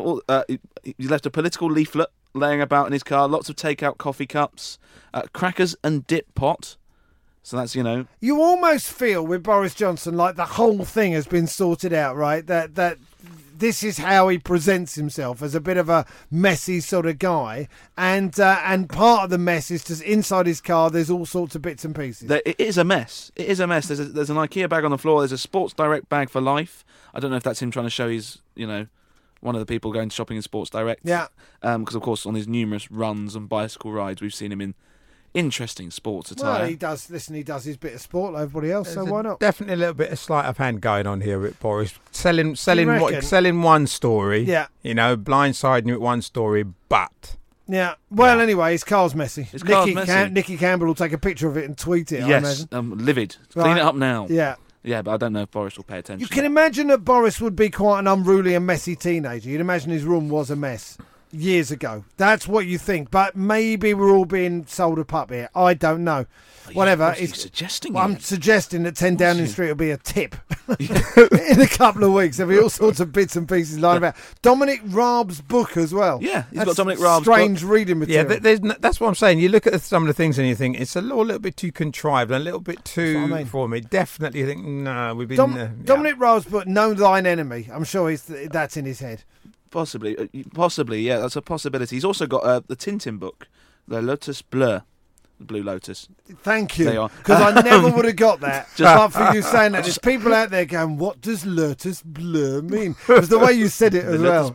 He left a political leaflet laying about in his car. Lots of takeout coffee cups. Crackers and dip pot. So that's, You almost feel with Boris Johnson like the whole thing has been sorted out, right? That this is how he presents himself, as a bit of a messy sort of guy. And part of the mess is just inside his car, there's all sorts of bits and pieces. It is a mess. It is a mess. There's an IKEA bag on the floor. There's a Sports Direct bag for life. I don't know if that's him trying to show he's, one of the people going shopping in Sports Direct. Yeah. Because, of course, on his numerous runs and bicycle rides, we've seen him in interesting sports attire. Well, he does his bit of sport like everybody else, so why not? Definitely a little bit of sleight of hand going on here with Boris. Selling one story. Yeah. Blindsiding you with one story, but... Yeah. Well, anyway, his car's messy. His car's messy. Nicky Campbell will take a picture of it and tweet it, yes, I imagine. livid. Right. Clean it up now. Yeah. Yeah, but I don't know if Boris will pay attention. You can imagine that Boris would be quite an unruly and messy teenager. You'd imagine his room was a mess years ago. That's what you think. But maybe we're all being sold a pup here. I don't know. Whatever. What are you suggesting? I'm suggesting that 10 Downing Street will be a tip. In a couple of weeks, there'll be all sorts of bits and pieces lying about. Dominic Raab's book as well. Yeah, he's That's got Dominic Raab's strange book. reading material. Yeah, that's what I'm saying. You look at some of the things and you think it's a little bit too contrived, and a little bit too for me. Definitely, you think no, we've been. Dominic Raab's book, Know Thine Enemy. I'm sure that's in his head. Possibly, yeah, that's a possibility. He's also got the Tintin book, the Lotus Bleu. Blue Lotus. Thank you. Because I never would have got that. But for you saying that, there's people out there going, "What does Lotus Bleu mean?" It was the way you said it as well.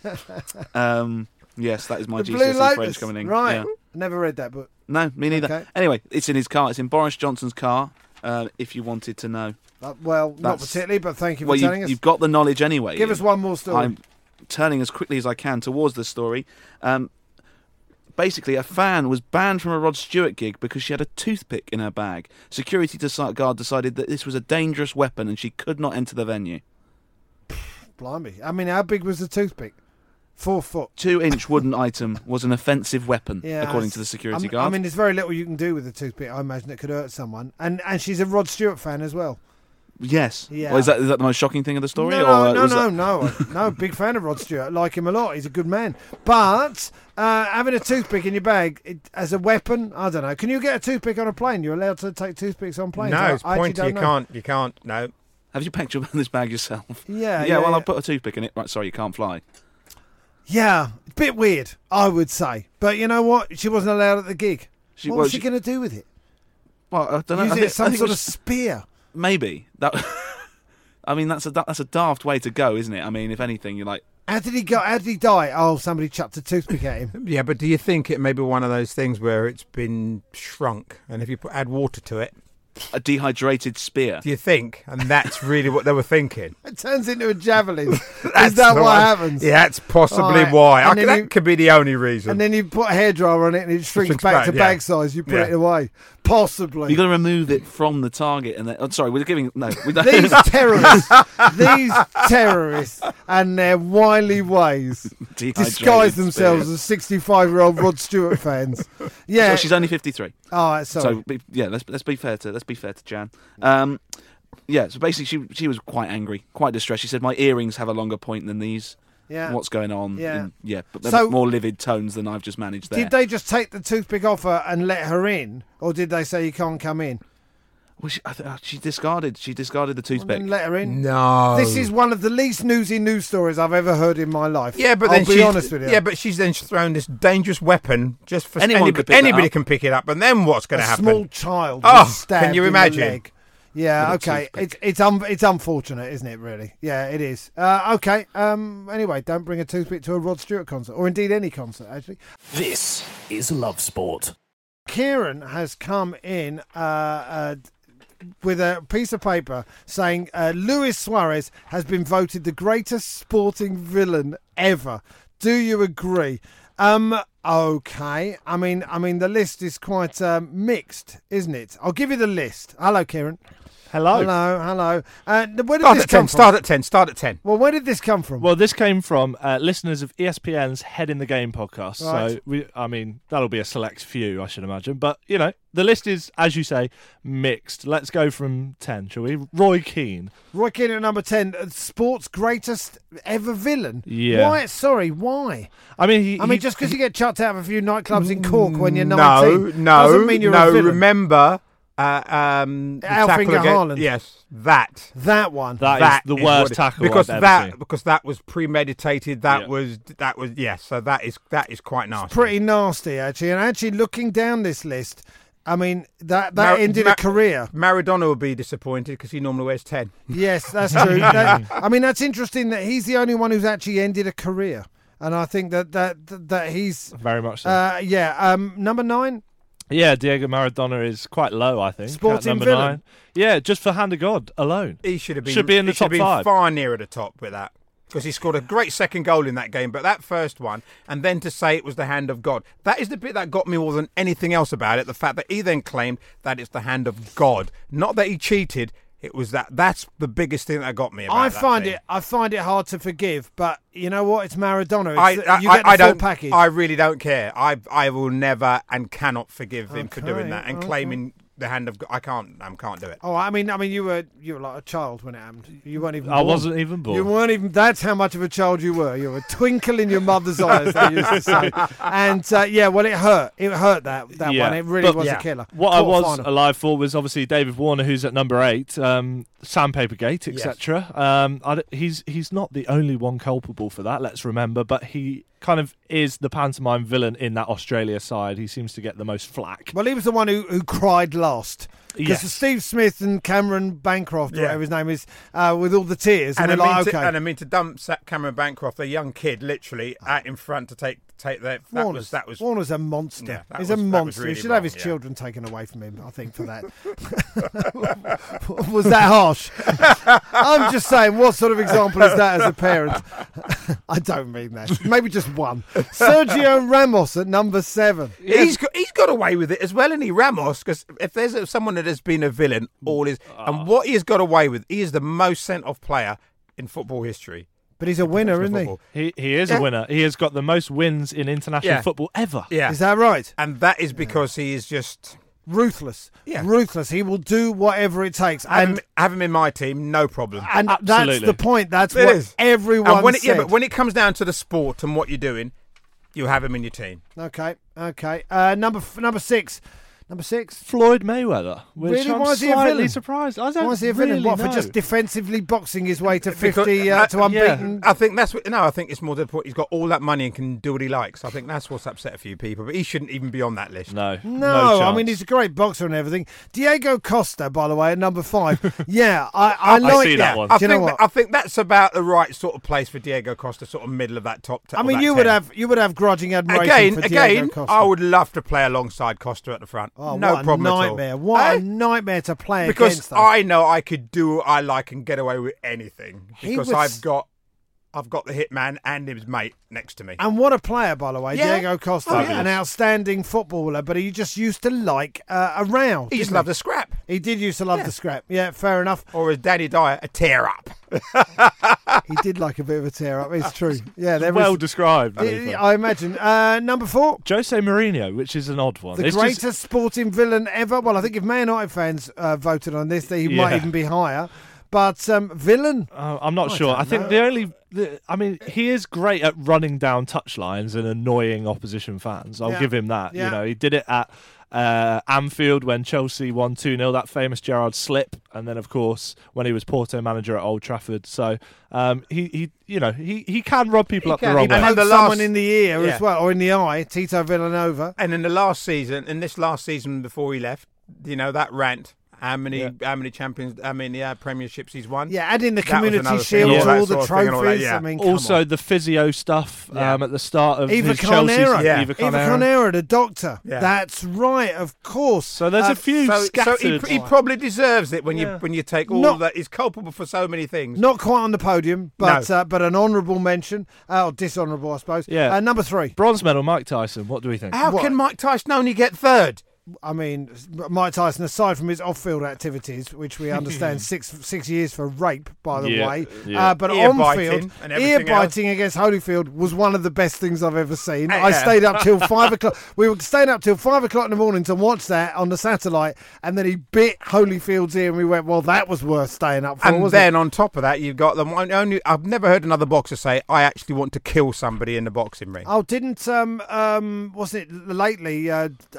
Yes, that is my the GCSE French coming in. Right. Yeah. Never read that book. No, me neither. Okay. Anyway, it's in his car. It's in Boris Johnson's car. If you wanted to know. Not particularly, but thank you for telling us. You've got the knowledge anyway. Give us one more story. I'm turning as quickly as I can towards the story. basically, a fan was banned from a Rod Stewart gig because she had a toothpick in her bag. Security guard decided that this was a dangerous weapon and she could not enter the venue. Blimey. I mean, how big was the toothpick? 4 foot. 2-inch wooden item was an offensive weapon, Yeah, according to the security I guard. mean, there's very little you can do with a toothpick. I imagine it could hurt someone. And she's a Rod Stewart fan as well. Yes. Yeah. Well, is that the most shocking thing of the story? No. Big fan of Rod Stewart. Like him a lot. He's a good man. But having a toothpick in your bag as a weapon, I don't know. Can you get a toothpick on a plane? You're allowed to take toothpicks on planes? No, I it's actually pointy. don't know. You can't. No. Have you packed this bag yourself? Yeah. Well, I'll put a toothpick in it. Right, sorry, you can't fly. Yeah, a bit weird, I would say. But you know what? She wasn't allowed at the gig. What was she going to do with it? Well, I don't know. Use it as some sort of spear. Maybe that. I mean, that's a daft way to go, isn't it? I mean, if anything, you're like, How did he go? How did he die? Oh, somebody chucked a toothpick at him. Yeah, but do you think it may be one of those things where it's been shrunk, and if you add water to it, a dehydrated spear? do you think? And that's really what they were thinking. It turns into a javelin. Is That's that the what one. happens? Yeah, that's possibly Right. why. And then That could be the only reason. And then you put a hairdryer on it and it shrinks back to yeah. bag size. You put Yeah. it away. Possibly. You've got to remove it from the target, and then. Oh, sorry, we're giving no. We don't, These terrorists and their wily ways disguise themselves as 65-year-old Rod Stewart fans. Yeah. So she's only 53. All right, sorry. So yeah, let's be fair to Jan. Yeah, so basically she was quite angry, quite distressed. She said, "My earrings have a longer point than these. Yeah. What's going on?" Yeah. But they're So- more livid tones than I've just managed there. Did they just take the toothpick off her and let her in, or did they say you can't come in? Well, she discarded the Well, toothpick. then let her in. No. This is one of the least newsy news stories I've ever heard in my life. Yeah, but I'll then be honest with you. Yeah, but she's then thrown this dangerous weapon just for Anyone could pick that anybody up. can pick it up, and then what's going a to happen? small child. Oh, was stabbed can you in imagine? The leg. Yeah, With a okay. toothpick. It's unfortunate, isn't it? Really? Yeah, it is. Okay. Anyway, don't bring a toothpick to a Rod Stewart concert, or indeed any concert. Actually, This is Love Sport. Kieran has come in with a piece of paper saying Luis Suarez has been voted the greatest sporting villain ever. Do you agree? Okay. I mean, the list is quite mixed, isn't it? I'll give you the list. Hello, Kieran. Hello. Hello. Where did Start this at come 10. from? Start at 10. Well, where did this come from? Well, this came from listeners of ESPN's Head in the Game podcast. Right. So, that'll be a select few, I should imagine. But, the list is, as you say, mixed. Let's go from 10, shall we? Roy Keane. Roy Keane at number 10, sport's greatest ever villain. Yeah. Why? Sorry, why? I mean, Just because you get chucked out of a few nightclubs in Cork when you're 19 No, doesn't mean you're a villain. Remember, the Alfinger tackle against- Haaland. Yes, that. That one. that is the is worst what it- tackle because I've that ever seen. because that was premeditated. That Yeah. was yes. So that is quite nasty. Pretty nasty, actually. And actually, looking down this list, I mean, that ended a Mar- career. Maradona would be disappointed because he normally wears 10. Yes, that's true. That's interesting that he's the only one who's actually ended a career. And I think that he's... Very much so. Number 9? Yeah, Diego Maradona is quite low, I think. Sporting at number villain. 9. Yeah, just for Hand of God alone. He should have been Should be in the he should top have been 5. far nearer the top with that. Because he scored a great second goal in that game, but that first one, and then to say it was the hand of God, that is the bit that got me more than anything else about it. The fact that he then claimed that it's the hand of God, not that he cheated. It was that's the biggest thing that got me. About I that find thing. it hard to forgive, but you know what? It's Maradona. You I get the full don't. package. I really don't care. I will never and cannot forgive him for doing that and claiming the hand of God. I can't do it. Oh, I mean, you were like a child when it happened. You weren't even. I born. wasn't even born. You weren't even. That's how much of a child you were. You were a twinkle in your mother's eyes, they used to say. And well, it hurt. It hurt that Yeah. one. It really But- was yeah. a killer. What I was Quarter-final. alive for was obviously David Warner, who's at number 8, Sandpapergate, etc. He's not the only one culpable for that, let's remember, but he kind of is the pantomime villain in that Australia side. He seems to get the most flack. Well, he was the one who cried last. Because Yes. Steve Smith and Cameron Bancroft, or Yeah. whatever his name is, with all the tears, and, And they're I like, okay. mean to dump Cameron Bancroft, a young kid, literally out in front to take take that. Warner's a monster. Yeah, that He's was- a that was monster. really He should have wrong, his yeah. children taken away from him, I think, for that. Was that harsh? I'm just saying, what sort of example is that as a parent? I don't mean that. Maybe just one. Sergio Ramos at number 7. He's got away with it as well, and he Ramos, because if there's someone that has been a villain, and what he has got away with, he is the most sent off player in football history. But he's a winner, isn't Football. He is a winner. He has got the most wins in international Yeah. football ever. Yeah, he? Is that right? and that is because he is just Ruthless. Yeah. Ruthless. He will do whatever it takes. have him in my team, no problem. And that's Absolutely. the point. That's It what is. everyone And when said. but when it comes down to the sport and what you're doing, you have him in your team. Okay. Number 6. Number 6. Floyd Mayweather, which Really? I'm Why is he a slightly villain? surprised. I don't Why is he a villain? really What, know. for just defensively boxing his way to Because- 50 to unbeaten? I think that's what. No, I think it's more to the point. He's got all that money and can do what he likes. I think that's what's upset a few people. But he shouldn't even be on that list. No, No, I chance. mean, he's a great boxer and everything. Diego Costa, by the way, at number 5. Yeah, I like see that one. Do you know what? I think that's about the right sort of place for Diego Costa, sort of middle of that top. I mean, you would have grudging admiration for Diego Again, Costa. I would love to play alongside Costa at the front. Oh, no what problem a at all. nightmare! What Eh? a nightmare to play Because against. Though. I know I could do what I like and get away with anything He because was- I've got the hitman and his mate next to me. And what a player, by the way, Yeah. Diego Costa, Oh, yeah. an outstanding footballer. But he just used to like a row. He just didn't loved a scrap, He did used to love the scrap. Yeah, fair enough. or as Danny Dyer, a tear up. He did like a bit of a tear up. It's true. Yeah, there well was. described. Nathan. I imagine. Number 4. Jose Mourinho, which is an odd one. The It's greatest just- sporting villain ever. Well, I think if Man United fans voted on this, he might Yeah. even be higher. But villain, I'm not sure. don't I think he is great at running down touchlines and annoying opposition fans. I'll Yeah. give him that. Yeah. You know, he did it at Anfield when Chelsea won 2-0, that famous Gerrard slip, and then of course when he was Porto manager at Old Trafford. So he can rub people up the can. wrong He way. And poked the someone last- in the ear Yeah. as well, or in the eye. Tito Villanova. And in this last season before he left, that rant. How many champions? Premierships he's won? Yeah, adding the That was Community another thing. Shield Yeah. to That all the sort of thing and all that, trophies. yeah. I mean, come Also, on. the physio stuff Yeah. at the start of Eva his Chelsea. Carnera. Yeah. Eva Eva Carnera. Carnera, the doctor. Yeah. That's right, of course. So there's a few So scattered. he probably deserves it when Yeah. you take all Not- that. He's culpable for so many things. Not quite on the podium, but No. but an honourable mention, or dishonourable, I suppose. Yeah. Number 3. Bronze medal, Mike Tyson. What do we think? How What? can Mike Tyson only get third? I mean, Mike Tyson, aside from his off-field activities, which we understand 6 years for rape, by the Yeah, way, yeah. but Ear on biting field, and ear everything else. biting against Holyfield was one of the best things I've ever seen. Yeah. I stayed up till 5 o'clock. We were staying up till 5 o'clock in the morning to watch that on the satellite, and then he bit Holyfield's ear, and we went, "Well, that was worth staying up for." And wasn't then on top of that, you've got the one only. I've never heard another boxer say, "I actually want to kill somebody in the boxing ring." Oh, didn't was it lately?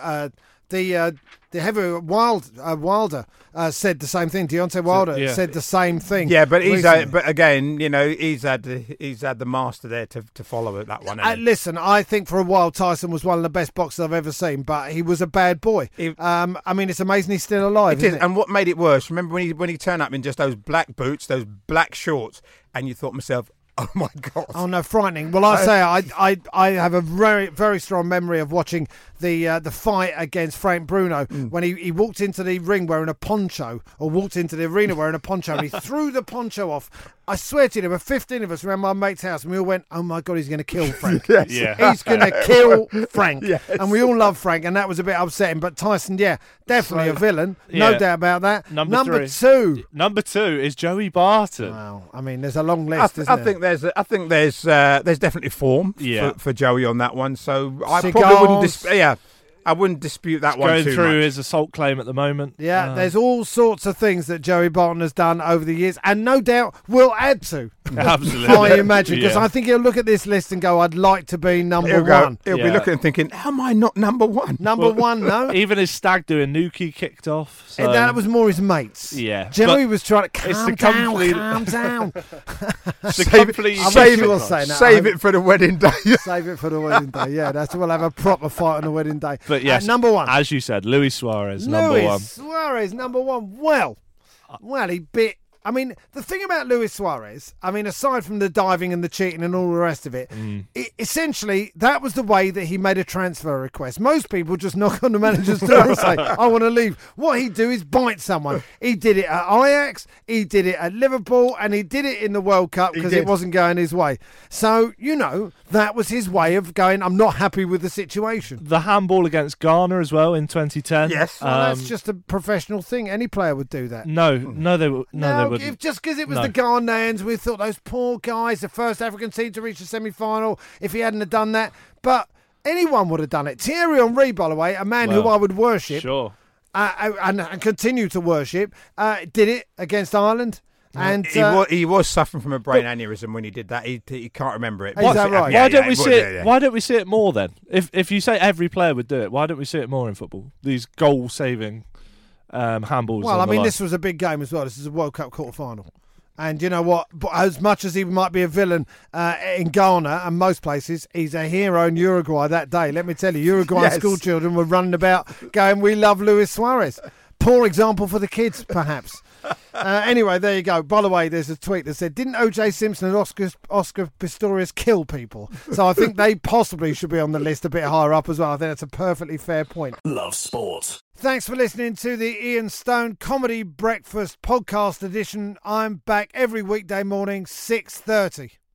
The heavyweight Wilder said the same thing. Deontay Wilder yeah. said the same thing. Yeah, but recently. but again, he's had the master there to follow it, that one. hasn't he? Listen, I think for a while Tyson was one of the best boxers I've ever seen, but he was a bad boy. I mean, it's amazing he's still alive. It is, Isn't it? and what made it worse? Remember when he turned up in just those black boots, those black shorts, and you thought to myself, "Oh my god!" Oh no, frightening. Well, I say I have a very very strong memory of watching the fight against Frank Bruno when he walked into the ring wearing a poncho, or walked into the arena wearing a poncho, and he threw the poncho off. I swear to you, there were 15 of us around my mate's house, and we all went, "Oh my god, he's going to kill Frank! Yeah. He's going to kill Frank!" Yes. And we all love Frank, and that was a bit upsetting. But Tyson, yeah, definitely a villain, no Yeah. doubt about that. Number 2. Number 2 is Joey Barton. Wow, I mean, there's a long list. I think there's definitely form Yeah. for Joey on that one. So I Cigars. probably wouldn't. I wouldn't dispute that one Going too through much. his assault claim at the moment. Yeah, there's all sorts of things that Joey Barton has done over the years, and no doubt will add to. Absolutely. I imagine, because Yeah. I think he'll look at this list and go, "I'd like to be number He'll go. one." He'll be Yeah. looking and thinking, "How am I not number one?" Number one, no. Even his stag doing Nuki kicked off. So. And that was more his mates. Yeah, Joey but was trying to it's calm the down, complete- calm down. the Save complete- I wish Save you it. were saying that. Save it for the wedding day. Save it for the wedding day. Yeah, we'll have a proper fight on the wedding day. But yes, number one. as you said, Luis Suarez, number Luis one. Suarez, number one. Well, he bit I mean, the thing about Luis Suarez, I mean, aside from the diving and the cheating and all the rest of it, essentially, that was the way that he made a transfer request. Most people just knock on the manager's door and say, I want to leave. What he'd do is bite someone. He did it at Ajax, he did it at Liverpool, and he did it in the World Cup because it wasn't going his way. So, that was his way of going, I'm not happy with the situation. The handball against Ghana as well in 2010. Yes. Well, that's just a professional thing. Any player would do that. No, they wouldn't. Just because it was the Ghanaians, we thought those poor guys, the first African team to reach the semi-final, if he hadn't have done that. But anyone would have done it. Thierry Henry, by the way, a man who I would worship and continue to worship, did it against Ireland. And he was suffering from a brain aneurysm when he did that. He can't remember it. Is that right? Why don't we see it? Why don't we see it more then? If you say every player would do it, why don't we see it more in football? These goal-saving handballs. Well, I mean, this was a big game as well. This is a World Cup quarter-final. And you know what? As much as he might be a villain in Ghana and most places, he's a hero in Uruguay that day. Let me tell you, Uruguayan school children were running about going, we love Luis Suarez. Poor example for the kids, perhaps. Anyway, there you go. By the way, there's a tweet that said, didn't O.J. Simpson and Oscar Pistorius kill people? So I think they possibly should be on the list a bit higher up as well. I think that's a perfectly fair point. Love sport. Thanks for listening to the Ian Stone Comedy Breakfast Podcast Edition. I'm back every weekday morning, 6:30.